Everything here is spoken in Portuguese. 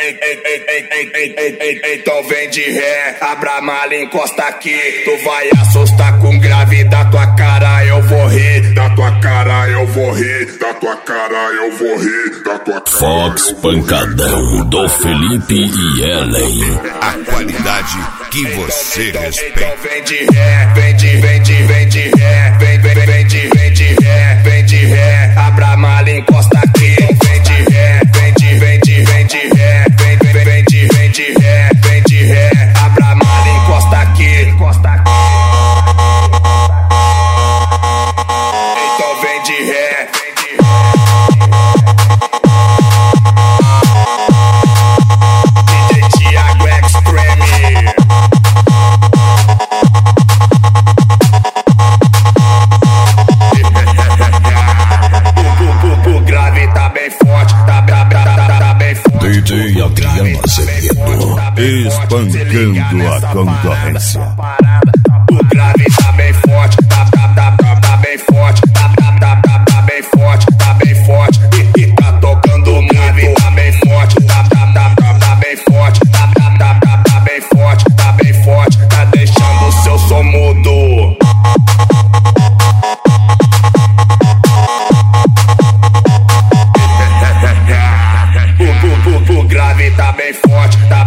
Então vem de ré, abra a mala, encosta aqui. Tu vai assustar com grave, da tua cara eu vou rir. Da tua cara eu vou rir, da tua cara eu vou rir, da tua cara. Fox Pancadão do Felipe e Ellen. A qualidade que você respeita. Então vem de ré, vem de ré, vem de ré, vem de ré, abra a mala, encosta aqui. Vem de ré, vem de ré, vem de ré, abra a mala, encosta aqui. Então vem de ré, DJ Thiago Extreme. O grave tá bem forte, tá bem forte. DJ Adriano Azevedo, espancando a concorrência. O grave tá bem forte, tá bem forte, tá bem forte, tá bem forte. E tá tocando o grave, tá bem forte, tá bem forte, tá bem forte, tá bem forte. Tá deixando o seu som mudo. O grave tá bem forte, tá